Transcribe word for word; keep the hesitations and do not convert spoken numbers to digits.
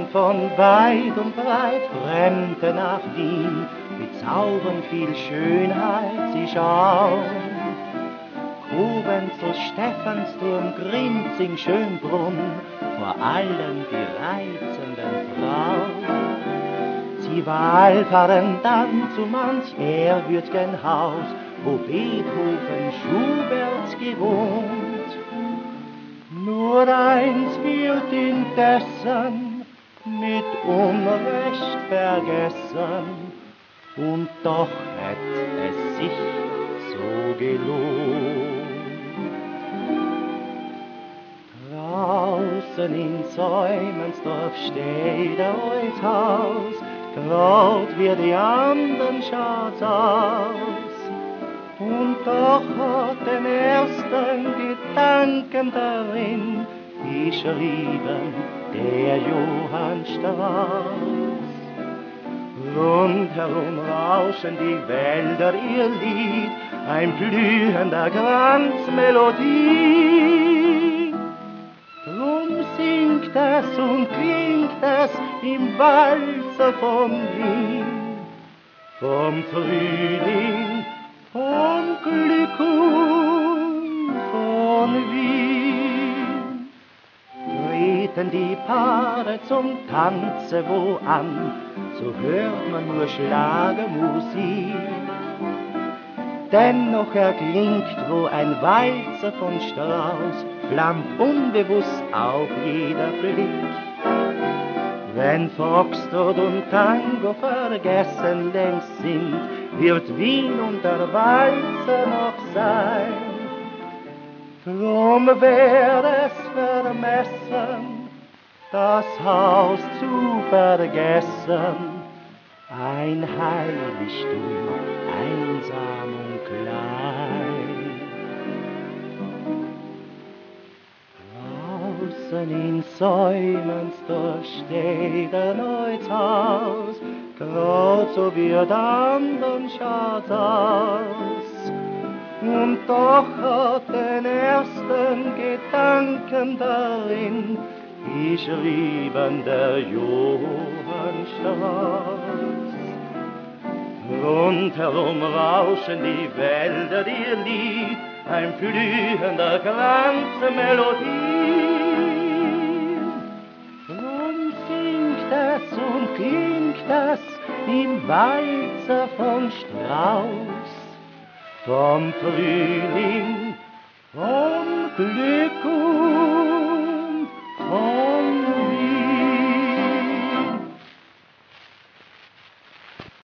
von weit und breit, Fremde nach Wien, bezaubern viel Schönheit sie schauen. Koblenz, Stephansdom, Grinzing, Schönbrunn, vor allem die reizenden Frauen. Sie wallfahren dann zu manch ehrwürd'gen Haus, wo Beethoven, Schubert gewohnt. Nur eins wird indessen mit Unrecht vergessen, und doch hätt es sich so gelohnt. Draußen in Säumensdorf steht ein Haus, graut wie die anderen schaut's aus. Und doch hat den ersten Gedanken darin geschrieben der Johann Strauß. Rundherum rauschen die Wälder ihr Lied, ein blühender Kranzmelodie. Drum singt es und klingt es im Walzer von Wien, vom Frühling, vom Glück und von Wien. Treten die Paare zum Tanze wo an, so hört man nur Schlagermusik. Dennoch erklingt wo ein Walzer von Strauß, flammt unbewusst auf jeder Blick. Wenn Foxtrot und Tango vergessen längst sind, wird Wien und der Walzer noch sein. Drum wär es vermessen, das Haus zu vergessen, ein Heiligtum, einsam und klein. Draußen in Säumensdorf steht ein neues Haus, grad so wie die anderen schaut's aus. Und doch hat den ersten Gedanken darin geschrieben der Johann Strauß. Rundherum rauschen die Wälder ihr Lied, ein blühender Kranzmelodie. Drum singt es und klingt es im Walzer von Strauß, vom Frühling, vom Glück